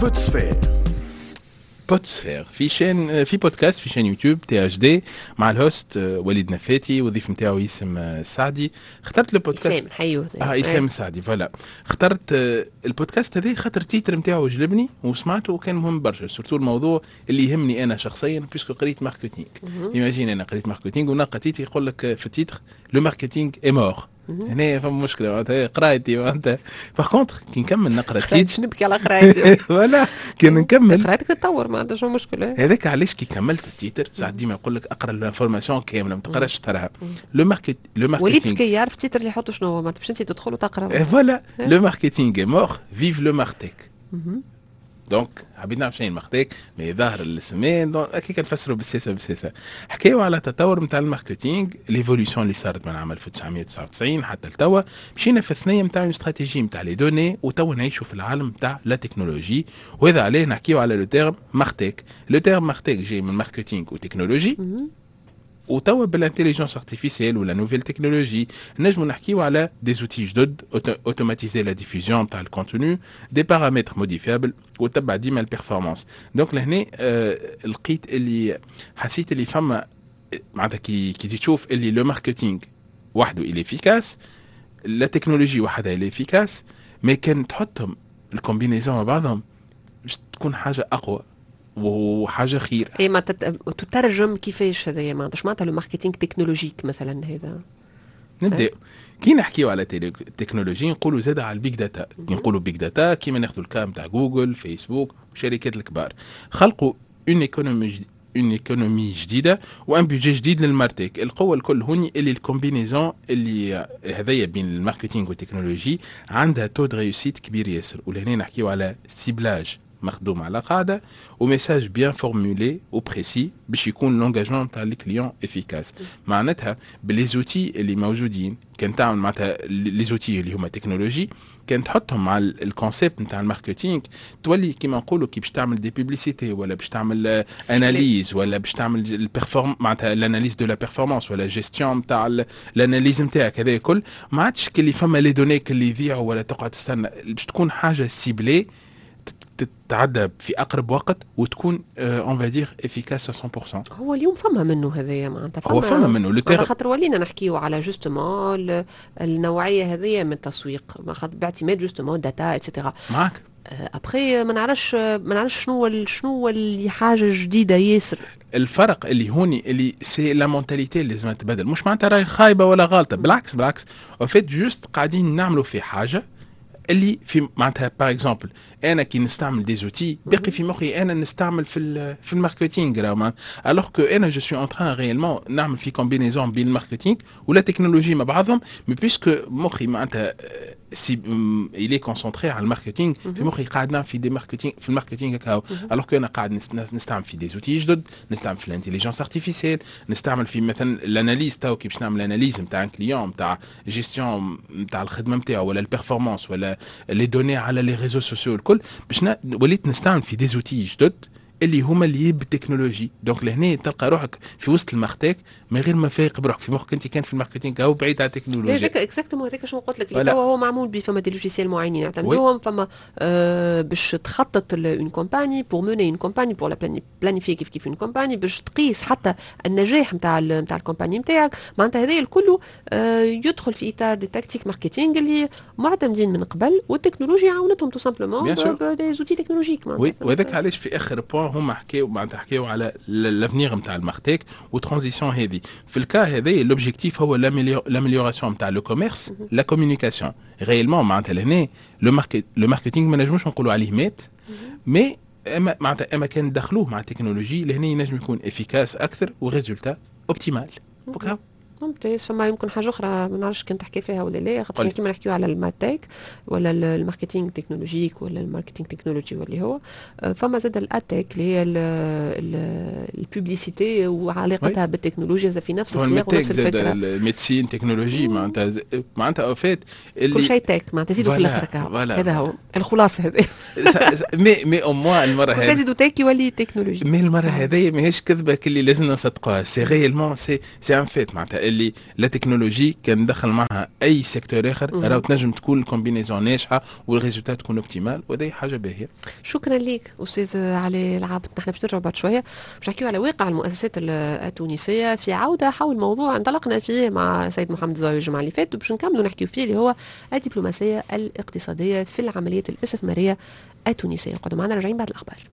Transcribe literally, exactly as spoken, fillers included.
بوتسفير بوتسفير في شين في بودكاست في شين يوتيوب تي اش دي مع الهوست وليد نفاتي، والضيف نتاعو يسم سعدي. اخترت البودكاست اسام حيو اه اسام سعدي فوالا. اخترت البودكاست هذا خاطر التيتر نتاعو عجبني وسمعته وكان مهم برشا، سورتو الموضوع اللي يهمني انا شخصيا بيسكو قريت ماركتينغ. ايماجين انا قريت ماركتينغ ونلقى تيتر يقول لك في التيتر لو ماركتينغ اي مور. هنا فما مشكله معناتها قرايتي معناتها. باغ كونتر كي نكمل نقرا التيتر باش نبكي على قرايتي ولا كي نكمل قرايتك تطور ما عندهاش مشكله. هذاك علاش كي كملت التيتر ساعات ديما يقول لك اقرا الانفورماسيون كامله ما تقراش تراها. لو ماركت لو ماركتينغ وليد كي يعرف التيتر اللي يحطوا شنو هو ما باش انت تدخل وتقرا فوالا. لو ماركتينغ اي مور فيف لو مارتيك. دونك حبيت نعرف شنو الماركتيك مي ظاهر السمين دونك كي كنفسروا بالسياسه بالسياسه. حكايو على التطور نتاع الماركتينغ، ليفوليوشن اللي صارت من عام ألف وتسعمية وتسعة وتسعين حتى لتوا. مشينا في الثنيه نتاع استراتيجيه نتاع لي دوني، وتوا نعيشوا في العالم نتاع لا تكنولوجي، وهذا عليه نحكيو على لو تيرم ماركتيك. لو تيرم ماركتيك جاي من ماركتينغ وتكنولوجي، وتوا بالانتيليجنس ارتيفيسيال ولا نوفيل تكنولوجي نجمو نحكيو على دي زوتي جدد اوتوماتيزي لا ديفوزيون تاع الكونتوني، دي بارامتر موديفيابل وتبع ديما البيرفورمانس. دونك لهنا آه لقيت اللي حسيت اللي فما معناتها كي كي تشوف اللي لو ماركتينغ وحده اللي افيكاس، لا تكنولوجي وحدها اللي افيكاس، مي كان تحطهم الكومبينيزون مع بعضهم باش تكون حاجه اقوى وحاجه خير. اي ما تترجم كيفاش هذايا معناتها شو معناتها لو ماركتينغ تكنولوجيك مثلا هذا. نبدا كي نحكيو على التكنولوجيا نقولوا زاد على البيج داتا. كي نقولوا بيج داتا كيما ناخذوا الكام تاع جوجل فيسبوك والشركات الكبار، خلقوا اون ايكونومي اون ايكونومي جديده وان بيجي جديد للماركتينغ. القوه الكل هوني اللي الكومبينيزون اللي هذايا بين الماركتينغ والتكنولوجي عندها تو دو ريوسيت كبير ياسر. ولهنا نحكيو على سيبلاج مخدوم على قاعده وميساج بيان فورمولي وبريسي باش يكون لونجاجمون تاع الكليون افيكاس. معناتها بلي زوتي اللي موجودين كان تعمل معناتها لي زوتي اللي هما تكنولوجي كان تحطهم مع الكونسيبت نتاع الماركتينغ، تولي كيما نقولوا كي باش تعمل دي بوبليسيتي ولا باش تعمل اناليز ولا باش تعمل البيرفورم معناتها الاناليز دو لا بيرفورمانس ولا جيستيون نتاع الاناليز نتاعك. هذا كل ما عادش كلي فما لي دوني اللي يضيعوا ولا تقعد تستنى، باش تكون حاجه سيبلي تتعدى في اقرب وقت وتكون اون فادير افيكاس مية بالمية. هو اليوم فما منه هذايا معناتها هو فما منه لو على خاطر ولينا نحكيو على جوستومون النوعيه هذيا من التسويق باعتماد جوستومون داتا اتسيتيرا معاك. ابخي ما نعرفش ما نعرفش شنو شنو اللي حاجه جديده ياسر. الفرق اللي هوني اللي سي لا مونتاليتي اللي لازم تبدل، مش معناتها راهي خايبه ولا غلطه، بالعكس بالعكس او فيت جوست قاعدين نعملوا في حاجه اللي في معناتها باغ اكزومبل انا كي نستعمل دي زوتي باقي في مخي انا نستعمل في في الماركتينغ راهو الوغ كو انا جو سوي اون تران ريالمون نعمل في كومبينيزون بين الماركتينغ ولا تكنولوجي مع بعضهم، مي بيسكو مخي معناتها سي الي كونسونطري على الماركتينغ في مخي قاعد نعمل في دي ماركتينغ في الماركتينغ هكاو، الوغ كو انا قاعد نستعمل في دي زوتي جدد، نستعمل في الانتيليجنس ارتيفيسيال، نستعمل في مثلا الاناليز تاو كي باش نعمل اناليز نتاع كليون نتاع جيستيون نتاع الخدمه نتاعو ولا البيرفورمانس ولا لي دوني على لي ريزو سوسيو الكل، باش وليت نستعمل في دي زوتي جدد اللي هما اللي بالتكنولوجي. دونك لهنا تلقى روحك في وسط الماركتيك من غير ما فايق بروحك في مخك انت كان في الماركتينغ او بعيد على التكنولوجيا. هذاك اكزاكتومون هذاك شنو قلت لك اللي توا هو معمول به فما دي لوجيسيال معينين يعتمدوهم فما آه باش تخطط اون كومباني بور موني اون كومباني بور لا بلانيفي كيف كيف اون كومباني باش تقيس حتى النجاح نتاع نتاع الكومباني نتاعك. معناتها هذا الكل آه يدخل في اطار دي تاكتيك ماركتينغ اللي معتمدين من قبل والتكنولوجيا عاونتهم تو سامبلومون بدي زوتي تكنولوجيك. وي وهذاك علاش في اخر بوان هما حكاو معناتها حكاو على لافنيغ نتاع الماركتيك وترانزيسيون. هذه في الكا هذا لوبجيكتيف هو لاميليوراسيون نتاع لو كوميرس لا كومونيكاسيون ريالمون. معناتها لهنا لو ماركت لو ماركتينغ ما نجموش نقولوا عليه مات، مي اما معناتها اما كان دخلوه مع التكنولوجي لهنا ينجم يكون افيكاس اكثر وريزولتا اوبتيمال. بكره ممتاز. فما يمكن حاجه اخرى ما نعرفش كنت تحكي فيها ولا لا، خاطر كيما نحكيو على المارتيك ولا الماركتينغ تكنولوجيك ولا الماركتينغ تكنولوجي واللي هو فما زاد الاتيك اللي هي البوبليسيتي وعلاقتها بالتكنولوجيا في نفس السياق ونفس الفكره. الميديسين تكنولوجي معناتها معناتها اوفيت كل شيء تك معناتها تزيدوا في الاخر هذا هو الخلاصه هذه. مي مي او موان المره هذه كل يزيدوا تك يولي تكنولوجي. مي المره هذه ماهيش كذبه اللي لازم نصدقوها، سي ريالمون سي سي ان فيت معناتها باللي لا تكنولوجي كان دخل معها اي سيكتور اخر راهو تنجم تكون الكومبينيزون ناجحه والريزولتات تكون اوبتيمال، وهذه حاجه باهيه. شكرا لك استاذ علي العابد. نحن باش نرجعوا بعد شويه باش نحكيو على واقع المؤسسات التونسيه في عوده حول موضوع انطلقنا فيه مع سيد محمد الزاوي الجمعه اللي فاتت، وباش نكملوا نحكيو فيه اللي هو الدبلوماسيه الاقتصاديه في العمليات الاستثماريه التونسيه. قعدوا معنا راجعين بعد الاخبار.